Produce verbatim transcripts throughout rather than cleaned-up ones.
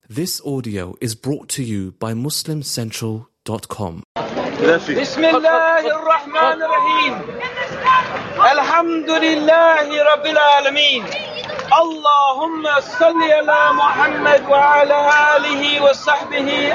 This audio is brought to you by Muslim Central dot com. بسم الله الرحمن الرحيم الحمد لله رب العالمين اللهم صل على محمد وعلى آله وصحبه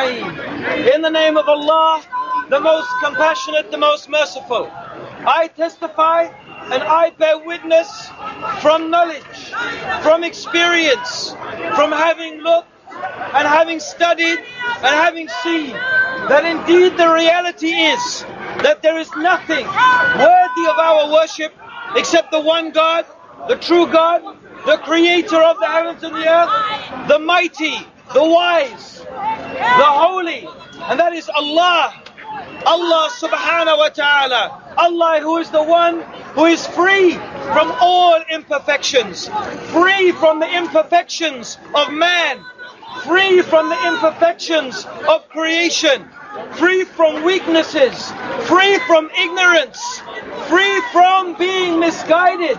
أجمعين. In the name of Allah, the most compassionate, the most merciful, I testify and I bear witness from knowledge, from experience, from having looked and having studied and having seen that indeed the reality is that there is nothing worthy of our worship except the one God, the true God, the creator of the heavens and the earth, the mighty, the wise, the holy, and that is Allah. Allah subhanahu wa ta'ala. Allah, who is the one who is free from all imperfections, free from the imperfections of man, free from the imperfections of creation, free from weaknesses, free from ignorance, free from being misguided,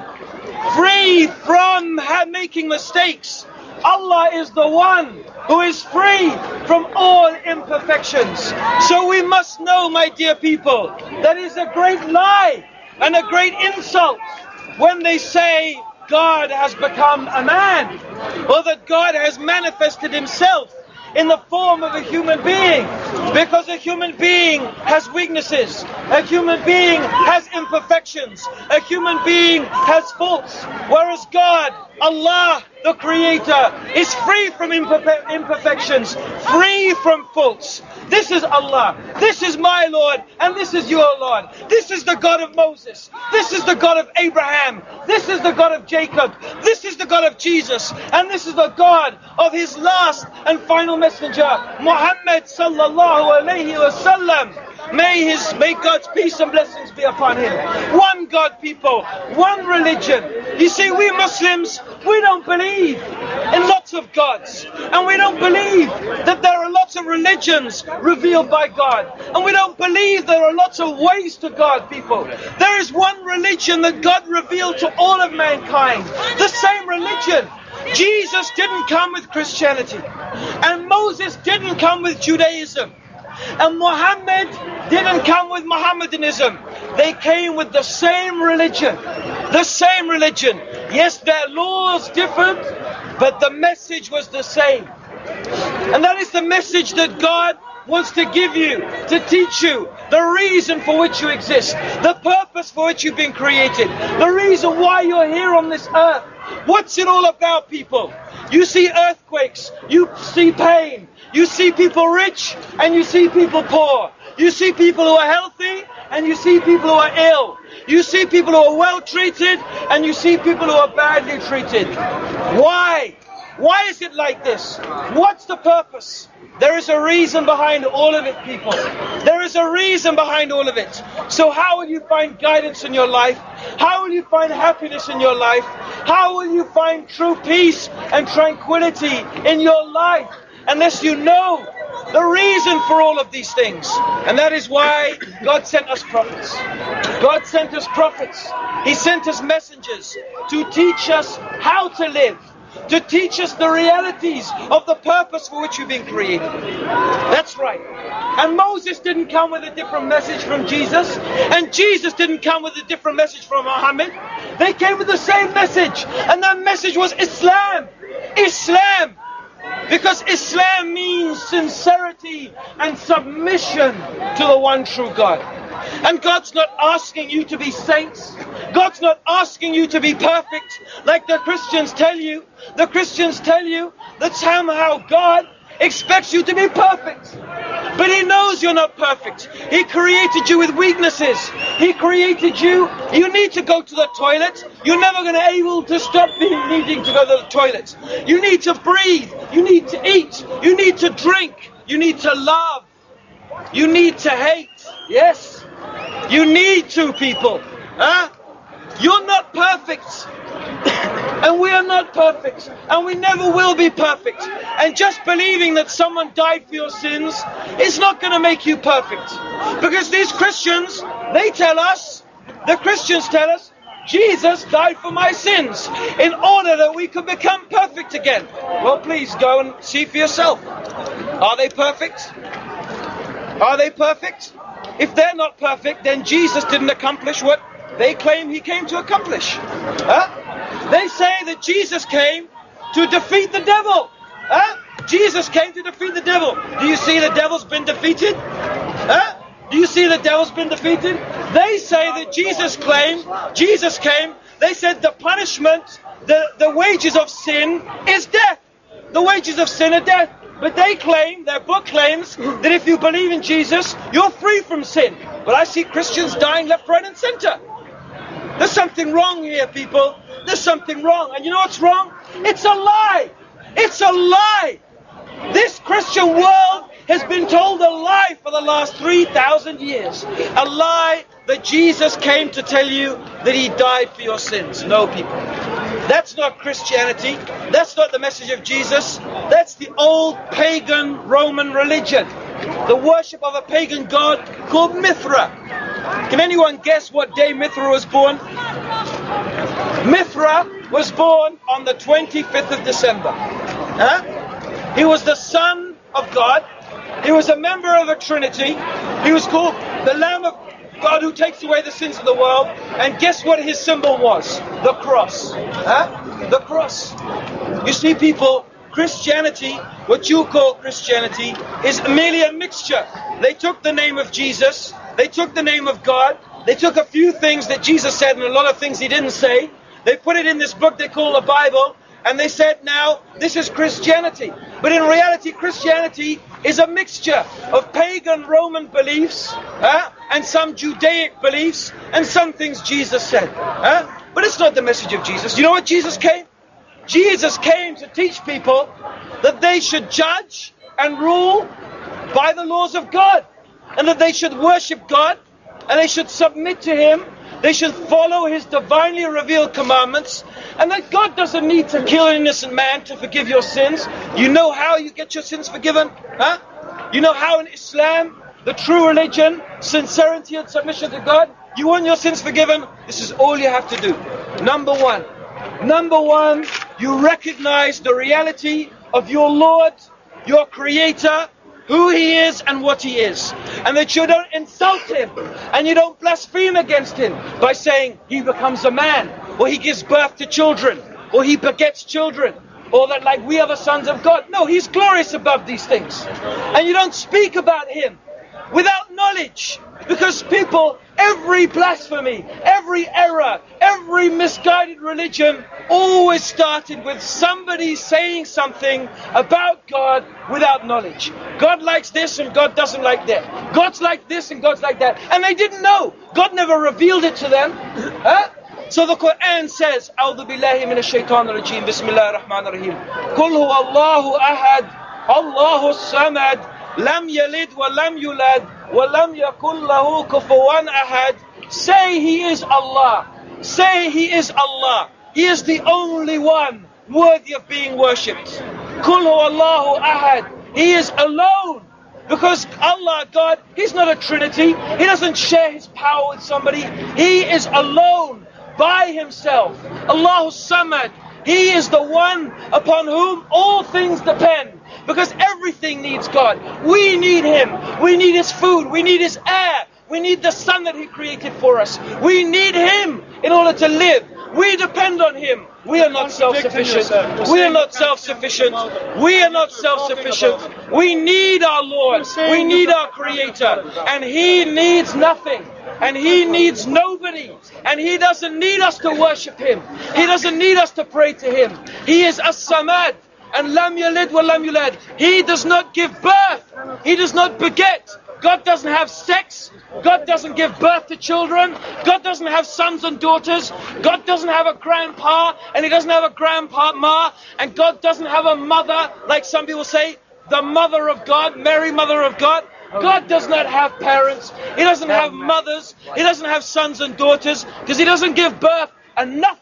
free from ha- making mistakes. Allah is the one who is free from all imperfections. So we must know, my dear people, that is a great lie and a great insult when they say God has become a man, or that God has manifested himself in the form of a human being, because a human being has weaknesses, a human being has imperfections, a human being has faults, whereas God, Allah, the Creator, is free from imperfe- imperfections, free from faults. This is Allah, this is my Lord, and this is your Lord. This is the God of Moses, this is the God of Abraham, this is the God of Jacob, this is the God of Jesus, and this is the God of his last and final messenger, Muhammad sallallahu alayhi wa sallam. May his, may God's peace and blessings be upon him. One God, people, one religion. You see, we Muslims, we don't believe in lots of gods, and we don't believe that there are lots of religions revealed by God, and we don't believe there are lots of ways to God, people. There is one religion that God revealed to all of mankind, the same religion. Jesus didn't come with Christianity, and Moses didn't come with Judaism, and Muhammad didn't come with Mohammedanism. They came with the same religion. The same religion. Yes, their laws differed, but the message was the same. And that is the message that God wants to give you, to teach you the reason for which you exist, the purpose for which you've been created, the reason why you're here on this earth. What's it all about, people? You see earthquakes, you see pain, you see people rich and you see people poor. You see people who are healthy and you see people who are ill. You see people who are well treated and you see people who are badly treated. Why? Why is it like this? What's the purpose? There is a reason behind all of it, people. There is a reason behind all of it. So how will you find guidance in your life? How will you find happiness in your life? How will you find true peace and tranquility in your life unless you know the reason for all of these things? And that is why God sent us prophets. God sent us prophets. He sent us messengers to teach us how to live, to teach us the realities of the purpose for which you've been created. That's right. And Moses didn't come with a different message from Jesus, and Jesus didn't come with a different message from Muhammad. They came with the same message, and that message was Islam. Islam. Because Islam means sincerity and submission to the one true God. And God's not asking you to be saints. God's not asking you to be perfect like the Christians tell you. The Christians tell you that somehow God expects you to be perfect. But He knows you're not perfect. He created you with weaknesses. He created you. You need to go to the toilet. You're never going to be able to stop being needing to go to the toilet. You need to breathe. You need to eat. You need to drink. You need to love. You need to hate. Yes. You need to, people. Huh? You're not perfect. And we are not perfect. And we never will be perfect. And just believing that someone died for your sins is not going to make you perfect. Because these Christians, they tell us, the Christians tell us, Jesus died for my sins in order that we could become perfect again. Well, please go and see for yourself. Are they perfect? Are they perfect? If they're not perfect, then Jesus didn't accomplish what they claim he came to accomplish. Huh? They say that Jesus came to defeat the devil. Huh? Jesus came to defeat the devil. Do you see the devil's been defeated? Huh? Do you see the devil's been defeated? They say that Jesus claimed, Jesus came, they said the punishment, the, the wages of sin is death. The wages of sin are death. But they claim, their book claims, that if you believe in Jesus, you're free from sin. But I see Christians dying left, right and center. There's something wrong here, people. There's something wrong. And you know what's wrong? It's a lie. It's a lie. This Christian world has been told a lie for the last three thousand years. A lie that Jesus came to tell you that he died for your sins. No, people. That's not Christianity. That's not the message of Jesus. That's the old pagan Roman religion. The worship of a pagan god called Mithra. Can anyone guess what day Mithra was born? Mithra was born on the twenty-fifth of December. Huh? He was the son of God. He was a member of a Trinity. He was called the Lamb of God who takes away the sins of the world. And guess what his symbol was? The cross. Huh? The cross. You see, people, Christianity, what you call Christianity, is merely a mixture. They took the name of Jesus. They took the name of God. They took a few things that Jesus said and a lot of things he didn't say. They put it in this book they call the Bible. And they said, now, this is Christianity. But in reality, Christianity is a mixture of pagan Roman beliefs uh, and some Judaic beliefs and some things Jesus said. Uh, but it's not the message of Jesus. You know what Jesus came? Jesus came to teach people that they should judge and rule by the laws of God. And that they should worship God and they should submit to Him. They should follow His divinely revealed commandments, and that God doesn't need to kill an innocent man to forgive your sins. You know how you get your sins forgiven? Huh? You know how in Islam, the true religion, sincerity and submission to God, you want your sins forgiven? This is all you have to do. Number one. Number one, you recognize the reality of your Lord, your Creator, who He is and what He is. And that you don't insult Him and you don't blaspheme against Him by saying He becomes a man, or He gives birth to children, or He begets children, or that like we are the sons of God. No, He's glorious above these things. And you don't speak about Him without knowledge. Because people, every blasphemy, every error, every misguided religion always started with somebody saying something about God without knowledge. God likes this and God doesn't like that. God's like this and God's like that. And they didn't know. God never revealed it to them. Huh? So the Quran says, A'udhu billahi minash shaitanir rajim, Bismillahir Rahmanir Rahim. Qul huwa Allahu ahad, Allahu samad, lam yalid wa lam yulad, wa lam yakul lahu kufuwan ahad. Say He is Allah. Say He is Allah. He is the only one worthy of being worshipped. Qul huwa Allahu ahad. He is alone. Because Allah, God, He's not a trinity. He doesn't share His power with somebody. He is alone by Himself. Allahu Samad. He is the one upon whom all things depend. Because everything needs God. We need Him. We need His food. We need His air. We need the sun that He created for us. We need Him in order to live. We depend on Him. We are not self-sufficient. We are not self-sufficient. We are not self-sufficient. We need our Lord. We need our Creator. And He needs nothing. And He needs nobody. And He doesn't need us to worship Him. He doesn't need us to pray to Him. He is As-Samad. And Lam Yalid wa Lam Yulad. He does not give birth. He does not beget. God doesn't have sex. God doesn't give birth to children. God doesn't have sons and daughters. God doesn't have a grandpa, and He doesn't have a grandma. And God doesn't have a mother, like some people say, the mother of God, Mary, mother of God. God does not have parents. He doesn't have mothers. He doesn't have sons and daughters, because He doesn't give birth. And nothing,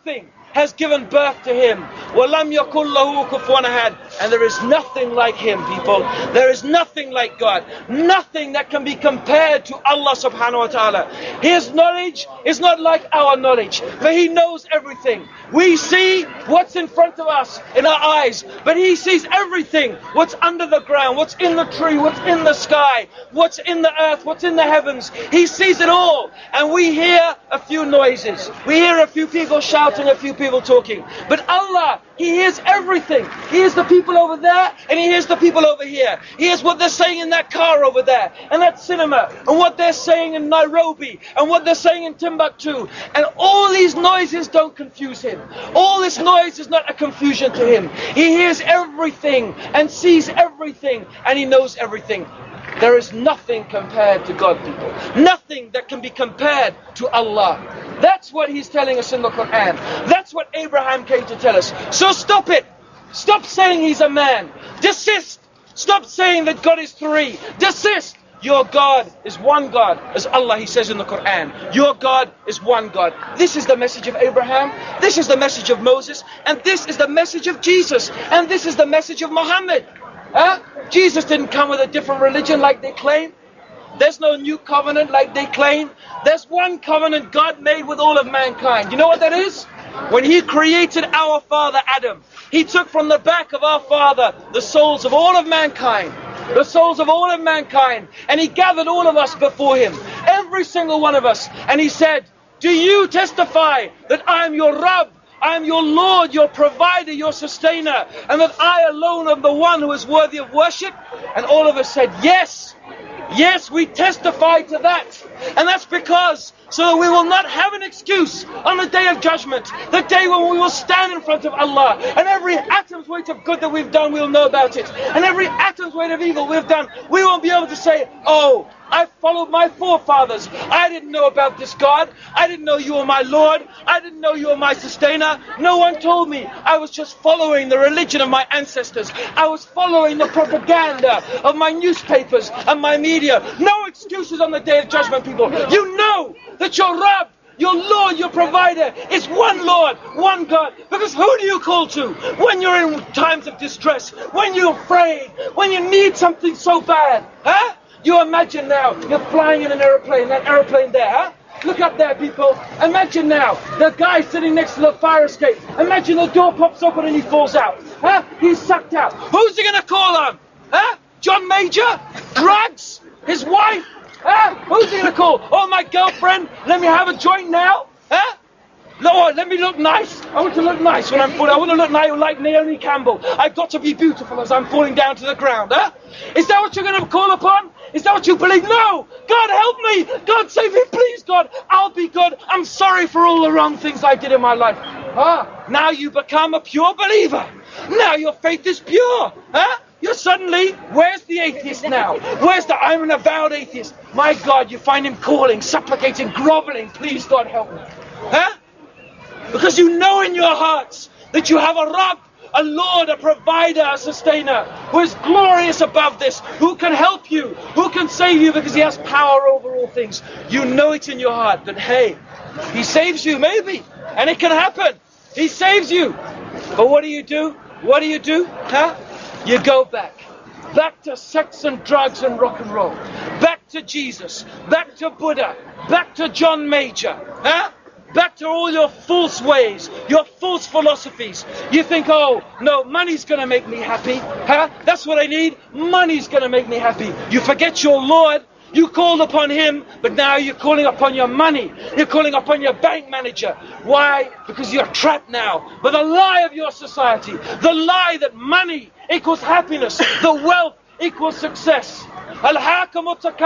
has given birth to him. وَلَمْ يَكُنْ لَهُ كُفُوًا أَحَدٌ. And there is nothing like him, people. There is nothing like God. Nothing that can be compared to Allah subhanahu wa ta'ala. His knowledge is not like our knowledge, for he knows everything. We see what's in front of us in our eyes, but he sees everything. What's under the ground, what's in the tree, what's in the sky, what's in the earth, what's in the heavens. He sees it all. And we hear a few noises. We hear a few people shouting, a few people talking. But Allah, He hears everything. He hears the people over there, and He hears the people over here. He hears what they're saying in that car over there, and that cinema, and what they're saying in Nairobi, and what they're saying in Timbuktu. And all these noises don't confuse Him. All this noise is not a confusion to Him. He hears everything, and sees everything, and He knows everything. There is nothing compared to God, people. Nothing that can be compared to Allah. That's what He's telling us in the Quran. That's what Abraham came to tell us. So stop it. Stop saying He's a man. Desist. Stop saying that God is three. Desist. Your God is one God, as Allah, He says in the Quran. Your God is one God. This is the message of Abraham. This is the message of Moses. And this is the message of Jesus. And this is the message of Muhammad. Huh? Jesus didn't come with a different religion like they claim. There's no new covenant like they claim. There's one covenant God made with all of mankind. You know what that is? When He created our father Adam, He took from the back of our father the souls of all of mankind. The souls of all of mankind. And He gathered all of us before Him. Every single one of us. And He said, do you testify that I am your Rabb? I am your Lord, your provider, your sustainer, and that I alone am the one who is worthy of worship? And all of us said, yes, yes, we testify to that. And that's because, so that we will not have an excuse on the day of judgment, the day when we will stand in front of Allah, and every atom's weight of good that we've done, we'll know about it, and every atom's weight of evil we've done, we won't be able to say, oh, I followed my forefathers. I didn't know about this God. I didn't know you were my Lord. I didn't know you were my sustainer. No one told me. I was just following the religion of my ancestors. I was following the propaganda of my newspapers and my media. No excuses on the day of judgment, people. You know that your Rabb, your Lord, your provider is one Lord, one God. Because who do you call to when you're in times of distress, when you're afraid, when you need something so bad? Huh? You imagine now, you're flying in an aeroplane, that aeroplane there, huh? Look up there, people. Imagine now, the guy sitting next to the fire escape. Imagine the door pops open and he falls out. Huh? He's sucked out. Who's he going to call on? Huh? John Major? Drugs? His wife? Huh? Who's he going to call? Oh, my girlfriend? Let me have a joint now? Huh? Lord, let me look nice. I want to look nice when I'm falling. I want to look nice like Naomi Campbell. I've got to be beautiful as I'm falling down to the ground. Huh? Is that what you're going to call upon? Is that what you believe? No! God help me! God save me! Please, God! I'll be good. I'm sorry for all the wrong things I did in my life. Ah, now you become a pure believer. Now your faith is pure. Huh? You're suddenly, where's the atheist now? Where's the, I'm an avowed atheist. My God, you find him calling, supplicating, groveling. Please, God, help me. Huh? Because you know in your hearts that you have a Rabb, a Lord, a provider, a sustainer, who is glorious above this, who can help you, who can save you because He has power over all things. You know it in your heart that, hey, He saves you, maybe, and it can happen. He saves you. But what do you do? What do you do? Huh? You go back. Back to sex and drugs and rock and roll. Back to Jesus. Back to Buddha. Back to John Major. Huh? Back to all your false ways, your false philosophies. You think, oh, no, money's going to make me happy. Huh? That's what I need. Money's going to make me happy. You forget your Lord. You called upon Him, but now you're calling upon your money. You're calling upon your bank manager. Why? Because you're trapped now by the lie of your society. The lie that money equals happiness. The wealth equals success. How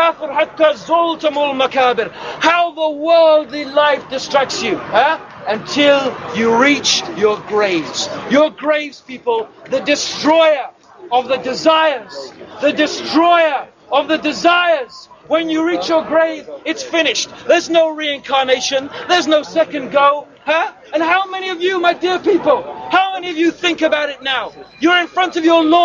the worldly life distracts you, huh? Until you reach your graves. Your graves, people, the destroyer of the desires. The destroyer of the desires. When you reach your grave, it's finished. There's no reincarnation. There's no second go. Huh? And how many of you, my dear people, how many of you think about it now? You're in front of your Lord.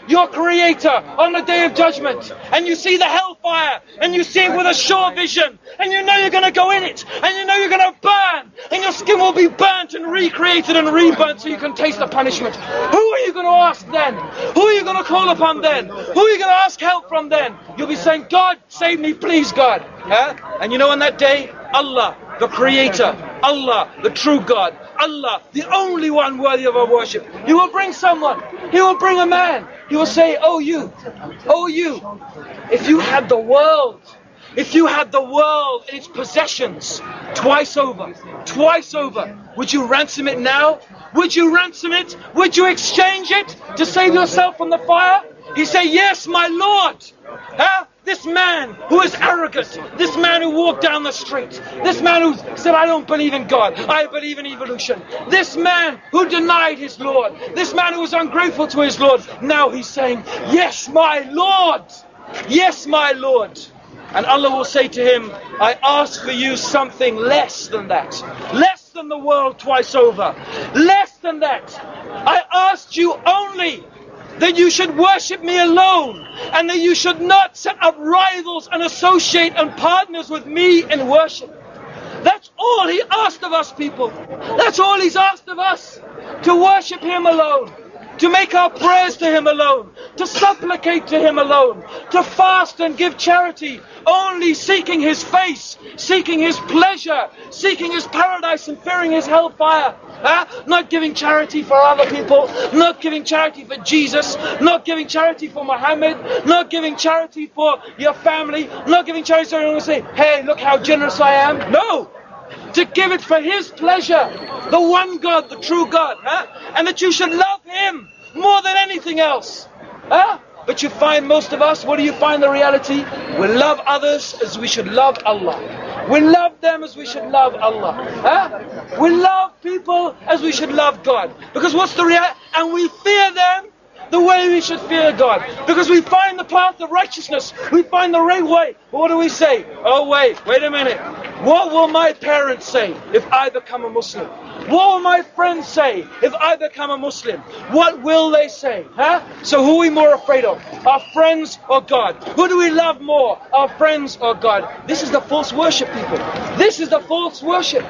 your creator on the day of judgment, and you see the hellfire, and you see it with a sure vision, and you know you're going to go in it, and you know you're going to burn, and your skin will be burnt and recreated and reburnt so you can taste the punishment. Who are you going to ask then? Who are you going to call upon then? Who are you going to ask help from then? You'll be saying, God, save me, please, God. Huh? And you know on that day, Allah, the creator, Allah, the true God, Allah, the only one worthy of our worship, He will bring someone, He will bring a man, He will say, oh you, oh you, if you had the world, if you had the world and its possessions twice over, twice over, would you ransom it now? Would you ransom it? Would you exchange it to save yourself from the fire? He say, yes, my Lord. Huh? This man who is arrogant, this man who walked down the street, this man who said, I don't believe in God, I believe in evolution, this man who denied his Lord, this man who was ungrateful to his Lord, now he's saying, yes, my Lord, yes, my Lord. And Allah will say to him, I ask for you something less than that, less than the world twice over, less than that. I asked you only that you should worship me alone, and that you should not set up rivals and associate and partners with me in worship. That's all He asked of us, people. That's all He's asked of us. To worship Him alone, to make our prayers to Him alone, to supplicate to Him alone, to fast and give charity, only seeking His face, seeking His pleasure, seeking His paradise and fearing His hellfire. Huh? Not giving charity for other people, not giving charity for Jesus, not giving charity for Muhammad, not giving charity for your family, not giving charity so everyone will say, hey, look how generous I am. No! To give it for His pleasure, the one God, the true God, huh? And that you should love Him more than anything else. Huh? But you find most of us, what do you find the reality? We love others as we should love Allah. We love them as we should love Allah. Huh? We love people as we should love God. Because what's the reality? And we fear them the way we should fear God. Because we find the path of righteousness. We find the right way. But what do we say? Oh wait, wait a minute. What will my parents say if I become a Muslim? What will my friends say if I become a Muslim? What will they say? Huh? So who are we more afraid of? Our friends or God? Who do we love more? Our friends or God? This is the false worship, people. This is the false worship.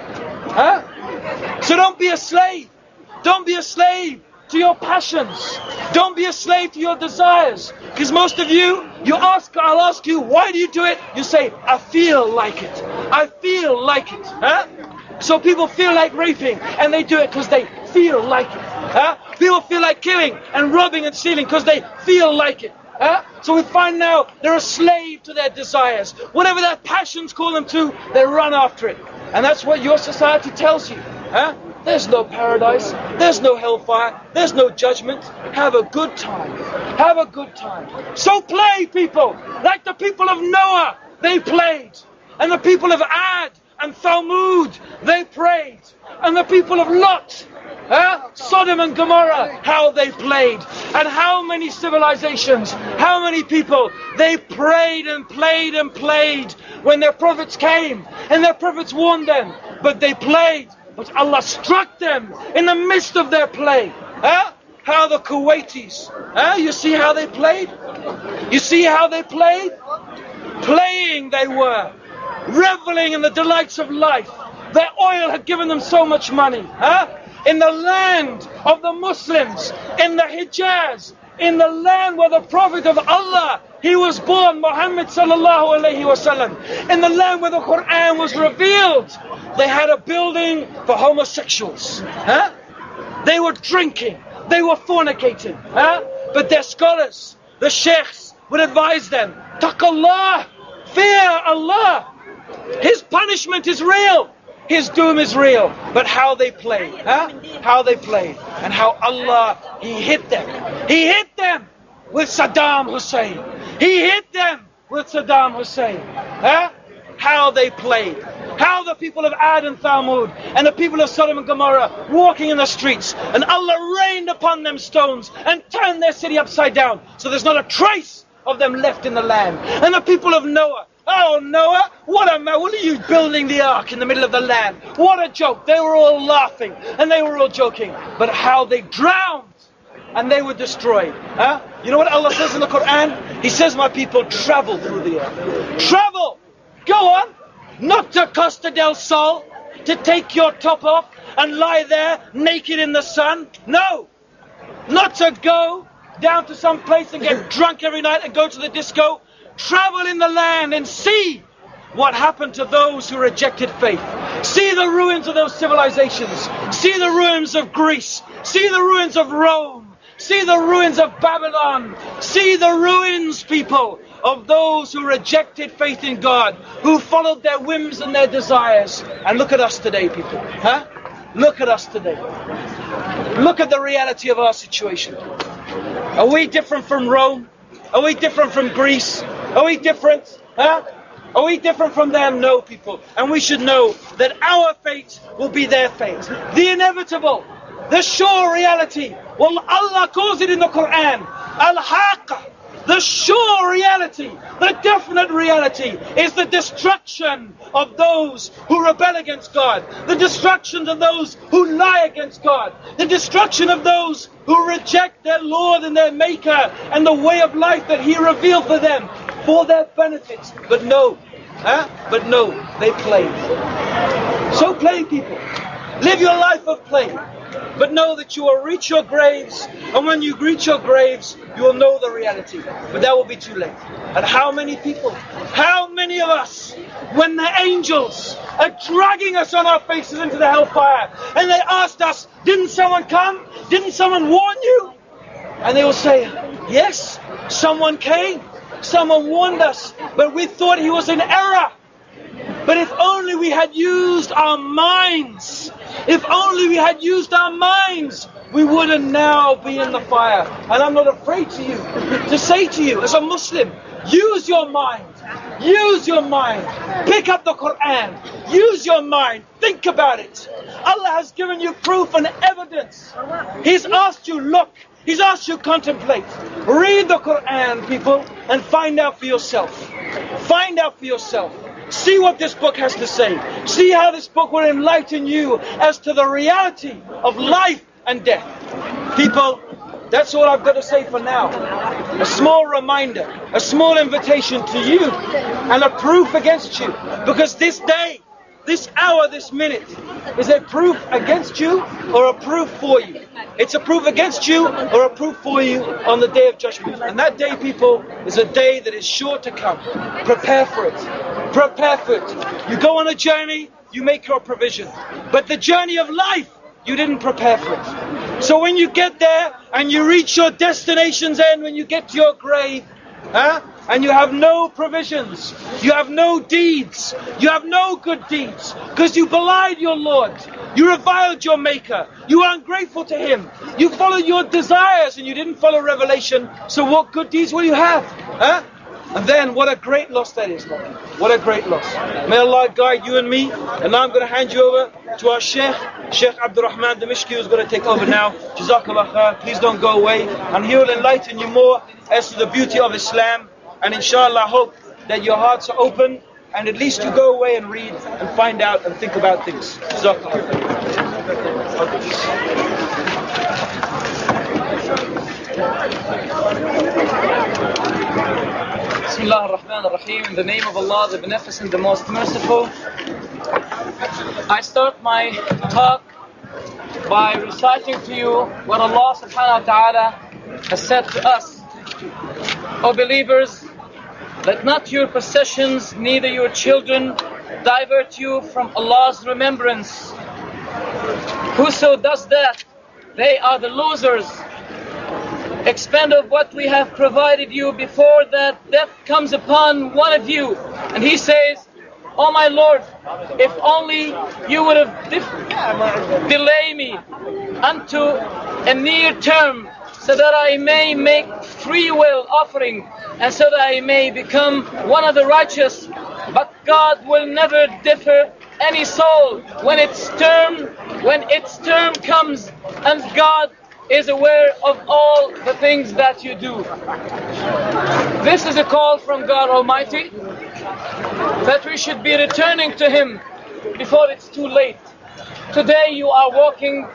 Huh? So don't be a slave. Don't be a slave to your passions. Don't be a slave to your desires. Because most of you, you ask, I'll ask you, why do you do it? You say, I feel like it. I feel like it. Huh? So people feel like raping, and they do it because they feel like it. Huh? People feel like killing and robbing and stealing because they feel like it. Huh? So we find now they're a slave to their desires. Whatever their passions call them to, they run after it. And that's what your society tells you. Huh? There's no paradise. There's no hellfire. There's no judgment. Have a good time. Have a good time. So play, people. Like the people of Noah, they played. And the people of Ad and Thamud, they prayed. And the people of Lot, huh? Sodom and Gomorrah, how they played. And how many civilizations, how many people, they prayed and played and played when their prophets came. And their prophets warned them. But they played. But Allah struck them in the midst of their play. Huh? How the Kuwaitis, huh? You see how they played? You see how they played? Playing they were. Reveling in the delights of life. Their oil had given them so much money. Huh? In the land of the Muslims, in the Hijaz, in the land where the Prophet of Allah, he was born, Muhammad sallallahu alayhi wasallam. In the land where the Quran was revealed, they had a building for homosexuals. Huh? They were drinking. They were fornicating. Huh? But their scholars, the sheikhs, would advise them, Taqallah, fear Allah. His punishment is real. His doom is real. But how they played. Huh? How they played. And how Allah, He hit them. He hit them with Saddam Hussein. He hit them with Saddam Hussein. Huh? How they played. How the people of Ad and Thamud and the people of Sodom and Gomorrah walking in the streets, and Allah rained upon them stones and turned their city upside down, so there's not a trace of them left in the land. And the people of Noah, oh Noah, what a man, what are you building the ark in the middle of the land? What a joke. They were all laughing and they were all joking. But how they drowned, and they were destroyed. Huh? You know what Allah says in the Quran? He says, my people, travel through the air. Travel! Go on! Not to Costa del Sol, to take your top off and lie there naked in the sun. No! Not to go down to some place and get drunk every night and go to the disco. Travel in the land and see what happened to those who rejected faith. See the ruins of those civilizations. See the ruins of Greece. See the ruins of Rome. See the ruins of Babylon. See the ruins, people, of those who rejected faith in God, who followed their whims and their desires. And look at us today, people. Huh? Look at us today. Look at the reality of our situation. Are we different from Rome? Are we different from Greece? Are we different? Huh? Are we different from them? No, people. And we should know that our fate will be their fate. The inevitable, the sure reality. Well, Allah calls it in the Quran, Al-Haqqa. The sure reality, the definite reality is the destruction of those who rebel against God, the destruction of those who lie against God, the destruction of those who reject their Lord and their Maker and the way of life that He revealed for them for their benefits. But no, huh? But no, they play. So play, people. Live your life of play. But know that you will reach your graves, and when you reach your graves, you will know the reality. But that will be too late. And how many people, how many of us, when the angels are dragging us on our faces into the hellfire, and they asked us, didn't someone come? Didn't someone warn you? And they will say, yes, someone came. Someone warned us, but we thought he was in error. But if only we had used our minds, if only we had used our minds, we wouldn't now be in the fire. And I'm not afraid to you to say to you as a Muslim, use your mind, use your mind, pick up the Quran, use your mind, think about it. Allah has given you proof and evidence. He's asked you look, He's asked you contemplate. Read the Quran, people, and find out for yourself. Find out for yourself. See what this book has to say. See how this book will enlighten you as to the reality of life and death. People, that's all I've got to say for now. A small reminder, a small invitation to you, and a proof against you. Because this day, this hour, this minute, is a proof against you or a proof for you. It's a proof against you or a proof for you on the day of judgment. And that day, people, is a day that is sure to come. Prepare for it. Prepare for it. You go on a journey, you make your provision. But the journey of life, you didn't prepare for it. So when you get there and you reach your destination's end, when you get to your grave, huh? And you have no provisions, you have no deeds, you have no good deeds, because you belied your Lord, you reviled your Maker, you are ungrateful to Him, you followed your desires and you didn't follow revelation, so what good deeds will you have? Huh? And then what a great loss that is, man. What a great loss. May Allah guide you and me. And now I'm going to hand you over to our Sheikh, Sheikh Abdul Rahman Damishki, who's going to take over now. Jazakallah khair. Please don't go away. And he will enlighten you more as to the beauty of Islam. And inshallah, I hope that your hearts are open and at least you go away and read and find out and think about things. Jazakallah Bismillah ar-Rahman ar-Rahim. In the name of Allah, the Beneficent, the Most Merciful. I start my talk by reciting to you what Allah subhanahu wa ta'ala has said to us. O believers, let not your possessions, neither your children, divert you from Allah's remembrance. Whoso does that, they are the losers. Expend of what we have provided you before that death comes upon one of you. And he says, Oh my Lord, if only you would have def- delay me unto a near term, so that I may make free will offering, and so that I may become one of the righteous. But God will never differ any soul when its term, when its term comes, and God is aware of all the things that you do. This is a call from God Almighty that we should be returning to Him before it's too late. Today you are walking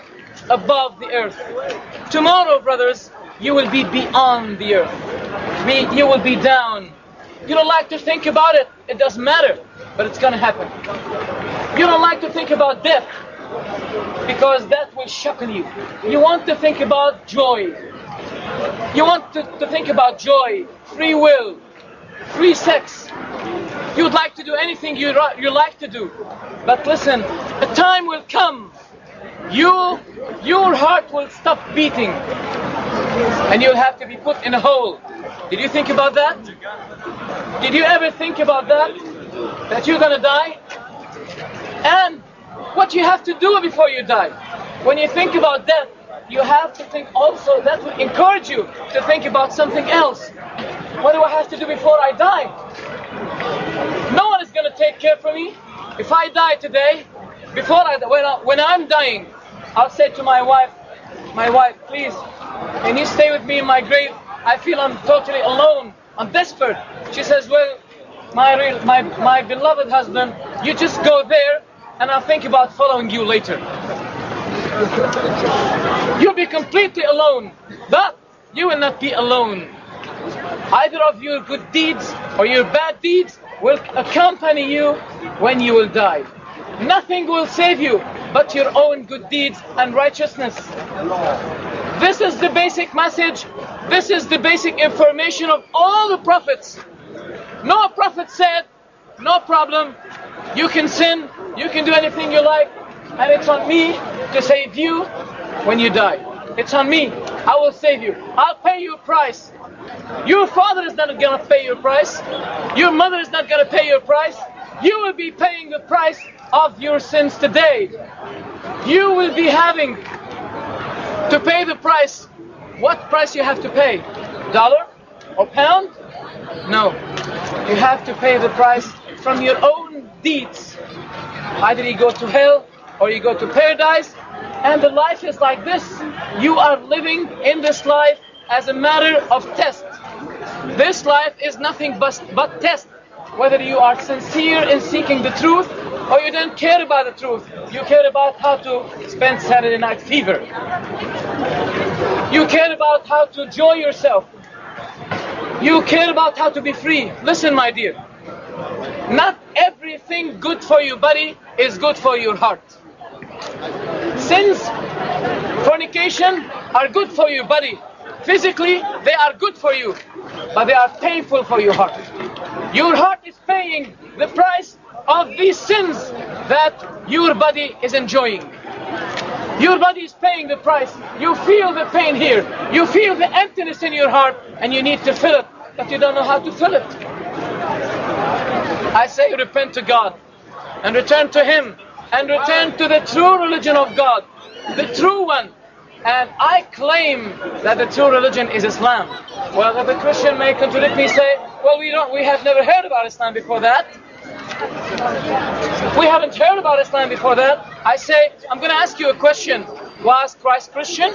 above the earth. Tomorrow, brothers, you will be beyond the earth. Be, you will be down. You don't like to think about it, it doesn't matter, but it's gonna happen. You don't like to think about death, because that will shock you. You want to think about joy. You want to, to think about joy, free will, free sex. You would like to do anything you, you like to do. But listen, a time will come, you, your heart will stop beating, and you'll have to be put in a hole. Did you think about that? Did you ever think about that? That you're gonna die? And what you have to do before you die. When you think about death, you have to think also, that will encourage you to think about something else. What do I have to do before I die? No one is going to take care for me. If I die today, before I, when, I, when I'm dying, I'll say to my wife, my wife, please, can you stay with me in my grave? I feel I'm totally alone. I'm desperate. She says, well, my, real, my, my beloved husband, you just go there and I'll think about following you later. You'll be completely alone, but you will not be alone. Either of your good deeds or your bad deeds will accompany you when you will die. Nothing will save you but your own good deeds and righteousness. This is the basic message. This is the basic information of all the prophets. No prophet said, no problem, you can sin, you can do anything you like, and it's on me to save you when you die. It's on me. I will save you. I'll pay you a price. Your father is not going to pay your price. Your mother is not going to pay your price. You will be paying the price of your sins today. You will be having to pay the price. What price you have to pay? Dollar or pound? No. You have to pay the price from your own deeds. Either you go to hell or you go to paradise. And the life is like this. You are living in this life as a matter of test. This life is nothing but, but test. Whether you are sincere in seeking the truth or you don't care about the truth. You care about how to spend Saturday Night Fever. You care about how to enjoy yourself. You care about how to be free. Listen, my dear. Not everything good for your body is good for your heart. Sins, fornication are good for your body. Physically, they are good for you, but they are painful for your heart. Your heart is paying the price of these sins that your body is enjoying. Your body is paying the price. You feel the pain here. You feel the emptiness in your heart, and you need to fill it, but you don't know how to fill it. I say repent to God, and return to Him, and return to the true religion of God, the true one. And I claim that the true religion is Islam. Well, if a Christian may contradict me, say, well, we don't, we have never heard about Islam before that. We haven't heard about Islam before that. I say, I'm going to ask you a question. Was Christ Christian?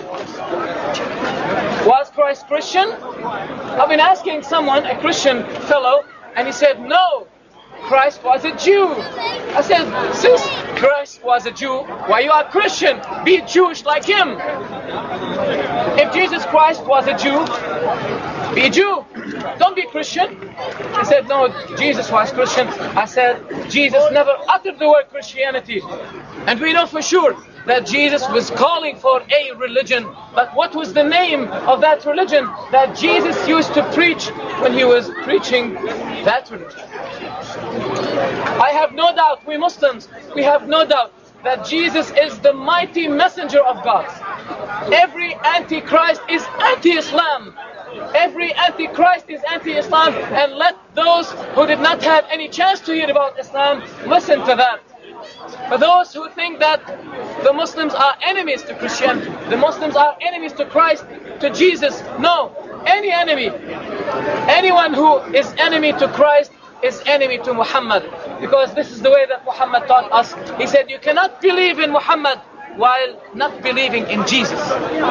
Was Christ Christian? I've been asking someone, a Christian fellow, and he said, no, Christ was a Jew. I said, since Christ was a Jew, why you are Christian? Be Jewish like him. If Jesus Christ was a Jew, be a Jew. Don't be Christian. He said, no, Jesus was Christian. I said, Jesus never uttered the word Christianity. And we know for sure that Jesus was calling for a religion. But what was the name of that religion that Jesus used to preach when he was preaching that religion? I have no doubt, we Muslims, we have no doubt that Jesus is the mighty messenger of God. Every antichrist is anti-Islam. Every antichrist is anti-Islam, and let those who did not have any chance to hear about Islam listen to that. For those who think that the Muslims are enemies to Christianity, the Muslims are enemies to Christ, to Jesus, no. Any enemy, anyone who is enemy to Christ is enemy to Muhammad, because this is the way that Muhammad taught us. He said, you cannot believe in Muhammad while not believing in Jesus.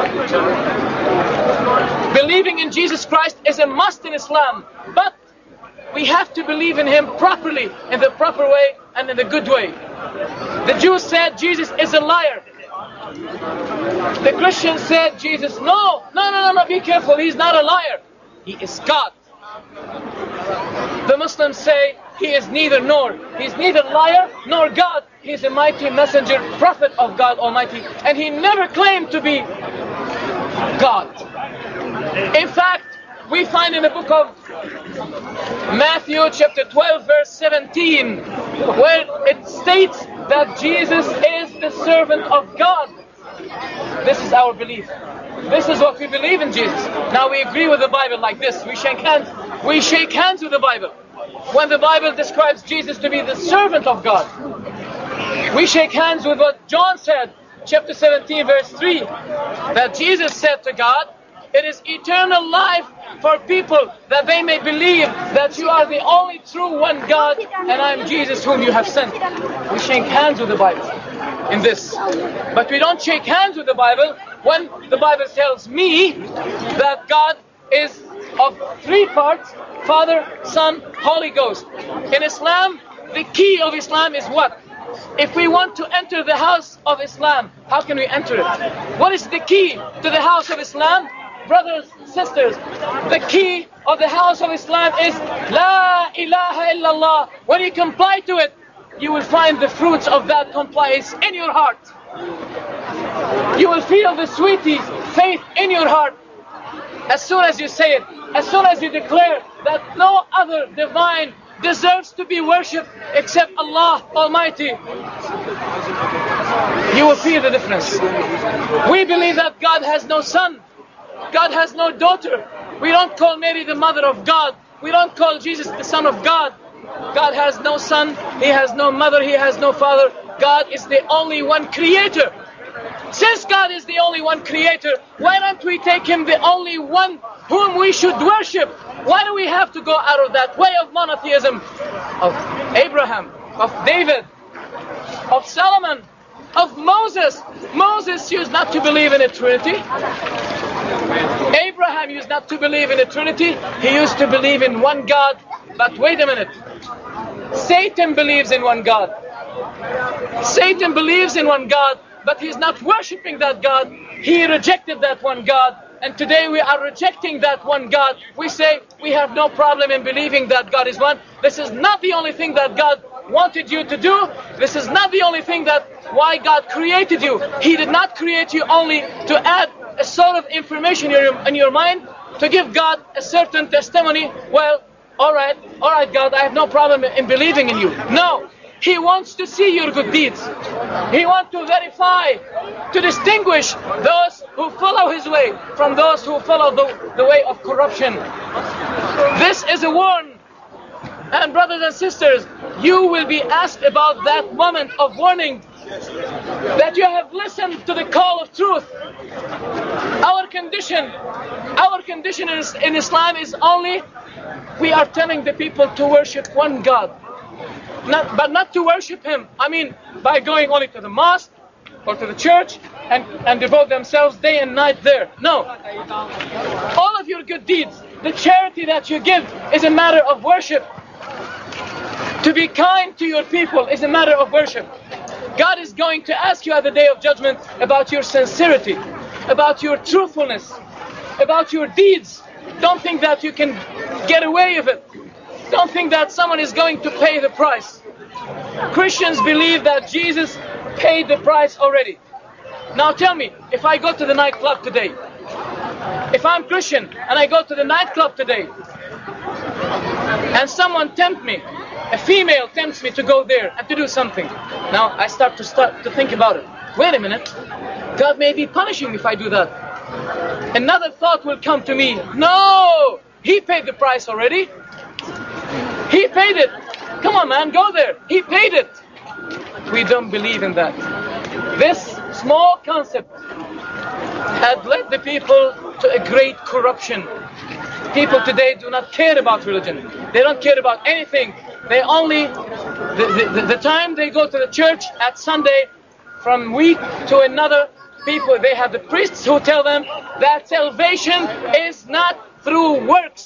Believing in Jesus Christ is a must in Islam, but we have to believe in Him properly, in the proper way and in the good way. The Jews said Jesus is a liar. The Christians said, Jesus, no, no, no, no, no, be careful, he's not a liar. He is God. The Muslims say, he is neither nor. He's neither liar nor God. He's a mighty messenger, prophet of God Almighty. And he never claimed to be God. In fact, we find in the book of Matthew chapter twelve verse seventeen, where it states that Jesus is the servant of God. This is our belief. This is what we believe in Jesus. Now we agree with the Bible like this. We shake hands. We shake hands with the Bible. When the Bible describes Jesus to be the servant of God, we shake hands with what John said, chapter seventeen verse three, that Jesus said to God, it is eternal life for people that they may believe that you are the only true one God and I am Jesus whom you have sent. We shake hands with the Bible in this. But we don't shake hands with the Bible when the Bible tells me that God is of three parts, Father, Son, Holy Ghost. In Islam, the key of Islam is what? If we want to enter the house of Islam, how can we enter it? What is the key to the house of Islam? Brothers, sisters, the key of the house of Islam is La ilaha illallah. When you comply to it, you will find the fruits of that compliance in your heart. You will feel the sweetie faith in your heart as soon as you say it, as soon as you declare that no other divine deserves to be worshipped except Allah Almighty. You will feel the difference. We believe that God has no son. God has no daughter. We don't call Mary the mother of God. We don't call Jesus the son of God. God has no son. He has no mother. He has no father. God is the only one creator. Since God is the only one creator, why don't we take him the only one whom we should worship? Why do we have to go out of that way of monotheism? Of Abraham, of David, of Solomon, of Moses. Moses used not to believe in a Trinity. Abraham used not to believe in a Trinity. He used to believe in one God. But wait a minute. Satan believes in one God. Satan believes in one God, but he's not worshipping that God. He rejected that one God. And today we are rejecting that one God. We say we have no problem in believing that God is one. This is not the only thing that God wanted you to do. This is not the only thing that why God created you. He did not create you only to add a sort of information in your, in your mind, to give God a certain testimony. Well, all right, all right, God, I have no problem in believing in you. No. He wants to see your good deeds. He wants to verify, to distinguish those who follow his way from those who follow the, the way of corruption. This is a warning. And brothers and sisters, you will be asked about that moment of warning, that you have listened to the call of truth. Our condition, our condition in Islam is only, we are telling the people to worship one God. Not, but not to worship him. I mean, by going only to the mosque or to the church and, and devote themselves day and night there. No. All of your good deeds, the charity that you give is a matter of worship. To be kind to your people is a matter of worship. God is going to ask you at the day of judgment about your sincerity, about your truthfulness, about your deeds. Don't think that you can get away with it. Don't think that someone is going to pay the price. Christians believe that Jesus paid the price already. Now tell me, if I go to the nightclub today, if I'm Christian and I go to the nightclub today, and someone tempts me, a female tempts me to go there and to do something. Now I start to start to think about it. Wait a minute, God may be punishing me if I do that. Another thought will come to me. No, he paid the price already. He paid it. Come on, man, go there. He paid it. We don't believe in that. This small concept had led the people to a great corruption. People today do not care about religion. They don't care about anything. They only, the, the, the time they go to the church at Sunday, from week to another, people, they have the priests who tell them that salvation is not through works.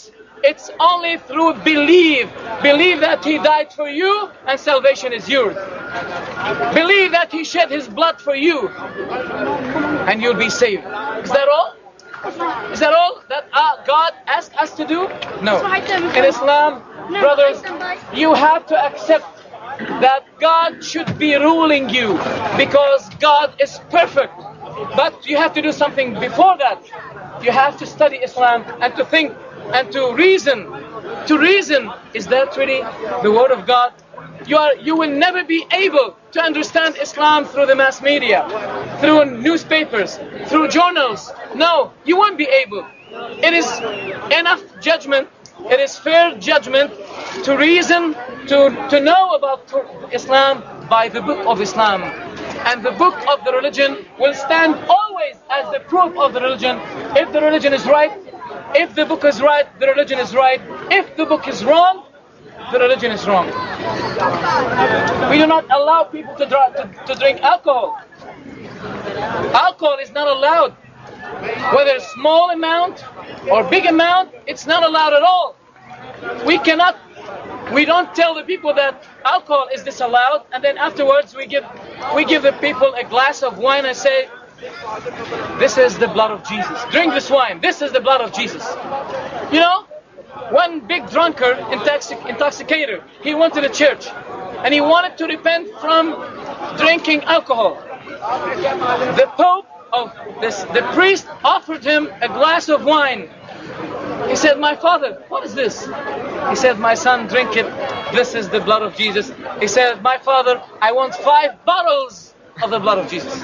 It's only through believe. Believe that He died for you and salvation is yours. Believe that He shed His blood for you and you'll be saved. Is that all? Is that all that uh, God asked us to do? No. In Islam, brothers, you have to accept that God should be ruling you because God is perfect. But you have to do something before that. You have to study Islam and to think and to reason. To reason, is that really the word of God? You are, you will never be able to understand Islam through the mass media, through newspapers, through journals. No, you won't be able. It is enough judgment, it is fair judgment to reason, to, to know about Islam by the book of Islam. And the book of the religion will stand always as the proof of the religion. If the religion is right, if the book is right, the religion is right. If the book is wrong, the religion is wrong. We do not allow people to, dra- to, to drink alcohol. Alcohol is not allowed. Whether small amount or big amount, it's not allowed at all. We cannot, we don't tell the people that alcohol is disallowed and then afterwards we give, we give the people a glass of wine and say, this is the blood of Jesus. Drink this wine. This is the blood of Jesus. You know? One big drunkard, intoxic- intoxicator, he went to the church and he wanted to repent from drinking alcohol. The Pope of this, the priest offered him a glass of wine. He said, my father, what is this? He said, my son, drink it. This is the blood of Jesus. He said, my father, I want five bottles of the blood of Jesus.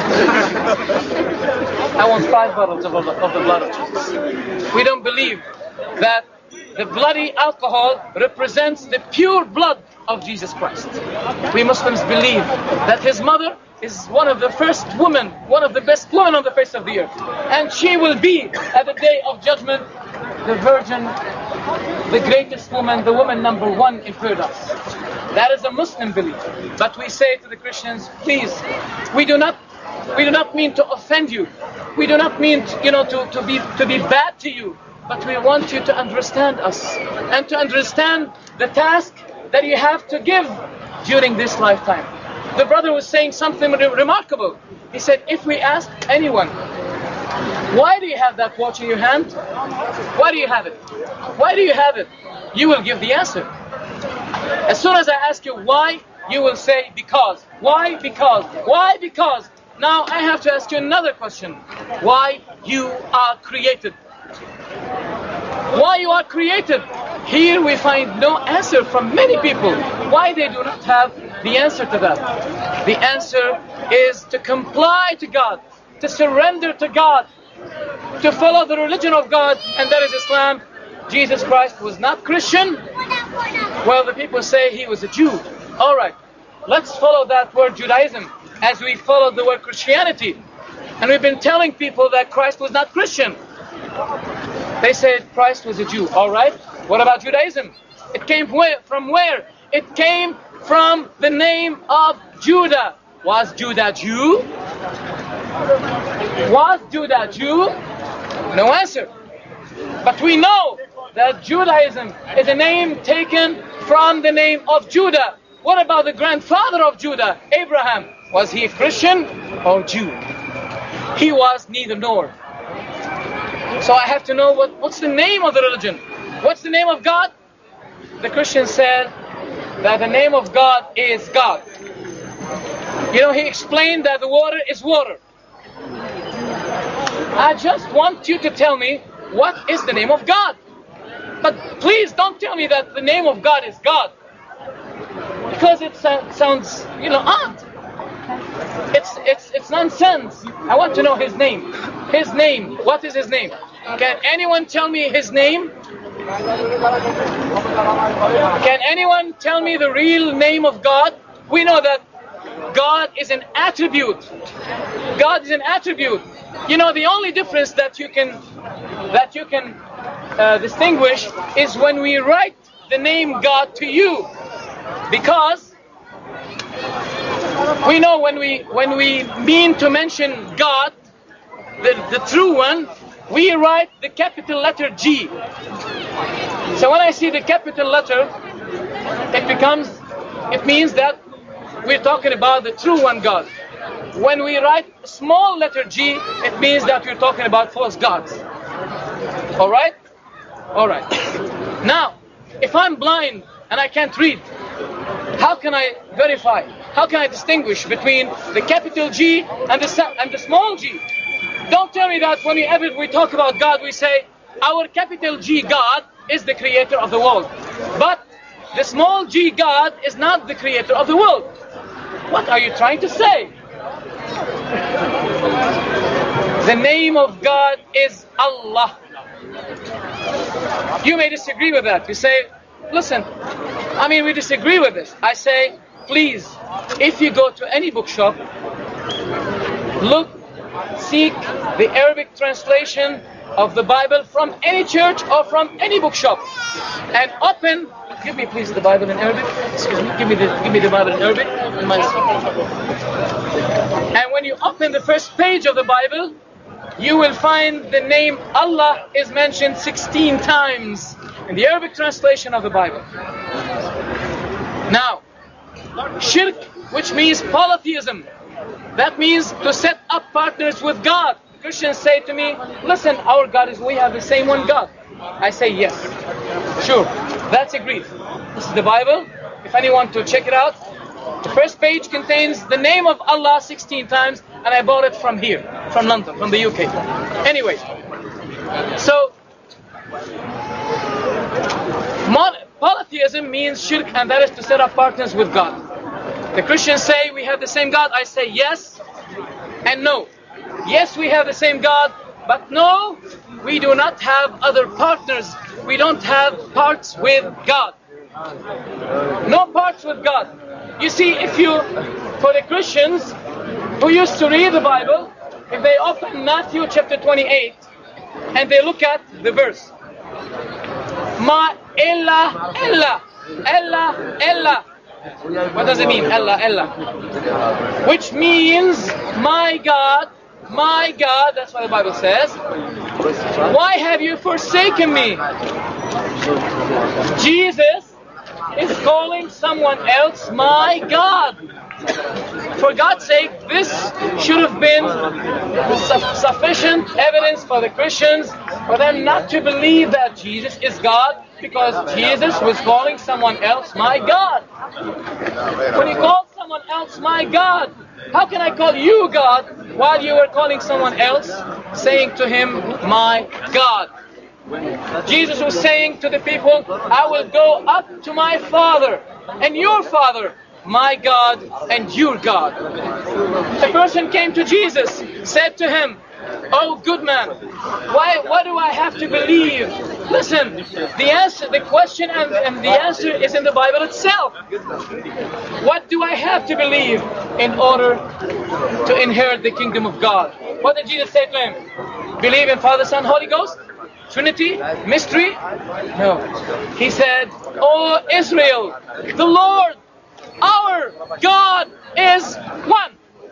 I want five bottles of, of the blood of Jesus. We don't believe that the bloody alcohol represents the pure blood of Jesus Christ. We Muslims believe that His mother is one of the first women, one of the best women on the face of the earth. And she will be, at the day of judgment, the virgin, the greatest woman, the woman number one in paradise. That is a Muslim belief. But we say to the Christians, please, we do not we do not mean to offend you. We do not mean to, you know, to, to be to be bad to you. But we want you to understand us and to understand the task that you have to give during this lifetime. The brother was saying something re- remarkable. He said, if we ask anyone, why do you have that watch in your hand? Why do you have it? Why do you have it? You will give the answer. As soon as I ask you why, you will say because. Why? Because. Why? Because. Now I have to ask you another question. Why you are created? Why you are created? Here we find no answer from many people. Why they do not have the answer to that? The answer is to comply to God, to surrender to God, to follow the religion of God, and that is Islam. Jesus Christ was not Christian. Well, the people say He was a Jew. All right, let's follow that word Judaism as we follow the word Christianity. And we've been telling people that Christ was not Christian. They said Christ was a Jew. All right. What about Judaism? It came where, from where? It came from the name of Judah. Was Judah Jew? Was Judah Jew? No answer. But we know that Judaism is a name taken from the name of Judah. What about the grandfather of Judah, Abraham? Was he a Christian or Jew? He was neither nor. So I have to know what, what's the name of the religion? What's the name of God? The Christian said that the name of God is God. You know, he explained that the water is water. I just want you to tell me what is the name of God. But please don't tell me that the name of God is God. Because it uh, sounds, you know, odd. It's, it's, it's nonsense. I want to know His name. His name. What is His name? Can anyone tell me His name? Can anyone tell me the real name of God? We know that God is an attribute. God is an attribute. You know, the only difference that you can that you can uh, distinguish is when we write the name God to you, because we know when we when we mean to mention God, the, the true one, we write the capital letter G. So when I see the capital letter, it becomes, it means that we're talking about the true one God. When we write small letter G, it means that we're talking about false gods. All right? All right. Now, if I'm blind and I can't read, how can I verify? How can I distinguish between the capital G and the and the small g? Don't tell me that whenever we talk about God, we say our capital G God is the creator of the world, but the small g God is not the creator of the world. What are you trying to say? The name of God is Allah. You may disagree with that. You say, listen, I mean, we disagree with this. I say, please, if you go to any bookshop, look, seek the Arabic translation of the Bible from any church or from any bookshop, and open. Give me, please, the Bible in Arabic. Excuse me. Give me the give me the Bible in Arabic. And when you open the first page of the Bible, you will find the name Allah is mentioned sixteen times in the Arabic translation of the Bible. Now, shirk, which means polytheism, that means to set up partners with God. Christians say to me, listen, our God is, we have the same one God. I say yes, sure, that's agreed. This is the Bible. If anyone to check it out, the first page contains the name of Allah sixteen times, and I bought it from here, from London, from the U K. Anyway, so mon- polytheism means shirk, and that is to set up partners with God. The Christians say we have the same God. I say yes and no. Yes, we have the same God, but no, we do not have other partners. We don't have parts with God. No parts with God. You see, if you, for the Christians who used to read the Bible, if they open Matthew chapter twenty-eight and they look at the verse, Ma illa illa illa illa. What does it mean? Allah, Allah. Which means, my God, my God, that's what the Bible says. Why have you forsaken me? Jesus is calling someone else my God. For God's sake, this should have been su- sufficient evidence for the Christians for them not to believe that Jesus is God, because Jesus was calling someone else my God. When he called someone else my God, how can I call you God while you were calling someone else, saying to him, my God? Jesus was saying to the people, I will go up to my Father and your Father, my God and your God. A person came to Jesus, said to him, oh good man, why, what do I have to believe? Listen, the answer, the question and, and the answer is in the Bible itself. What do I have to believe in order to inherit the kingdom of God? What did Jesus say to him? Believe in Father, Son, Holy Ghost? Trinity? Mystery? No. He said, oh Israel, the Lord, our God is one.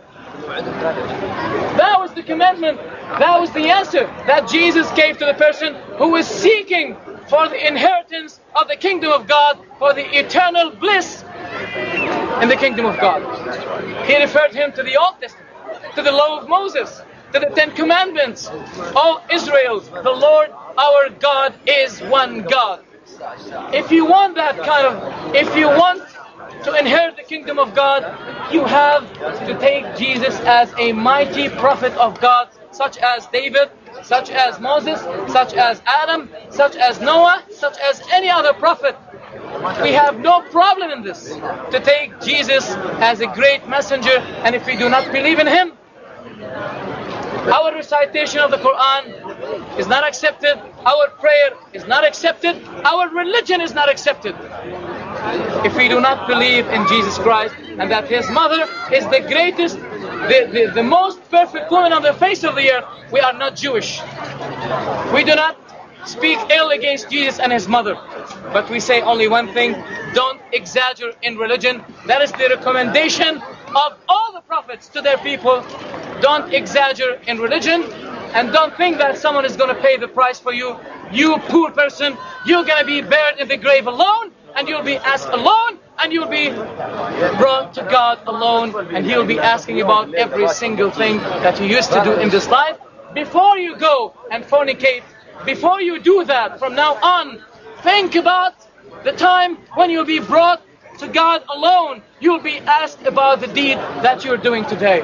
That was the commandment. That was the answer that Jesus gave to the person who was seeking for the inheritance of the kingdom of God, for the eternal bliss in the kingdom of God. He referred him to the Old Testament, to the law of Moses, to the Ten Commandments. Oh Israel, the Lord our God is one God. If you want that kind of, if you want to inherit the kingdom of God, you have to take Jesus as a mighty prophet of God, such as David, such as Moses, such as Adam, such as Noah, such as any other prophet. We have no problem in this, to take Jesus as a great messenger, and if we do not believe in him, our recitation of the Quran is not accepted, our prayer is not accepted, our religion is not accepted. If we do not believe in Jesus Christ and that his mother is the greatest, the, the, the most perfect woman on the face of the earth, we are not Jewish. We do not speak ill against Jesus and his mother, but we say only one thing: don't exaggerate in religion. That is the recommendation of all the prophets to their people. Don't exaggerate in religion, and don't think that someone is going to pay the price for you. you poor person, you're going to be buried in the grave alone, and you'll be asked alone, and you'll be brought to God alone, and He'll be asking about every single thing that you used to do in this life. Before you go and fornicate, before you do that, from now on, think about the time when you'll be brought to God alone. You'll be asked about the deed that you're doing today.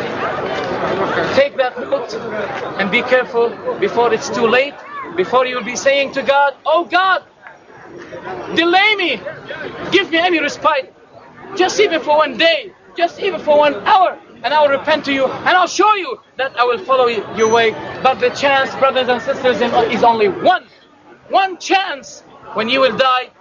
Take that note and be careful before it's too late, before you'll be saying to God, oh God, delay me, give me any respite, just even for one day, just even for one hour, and I will repent to you, and I'll show you that I will follow your way. But the chance, brothers and sisters, is only one. One chance when you will die,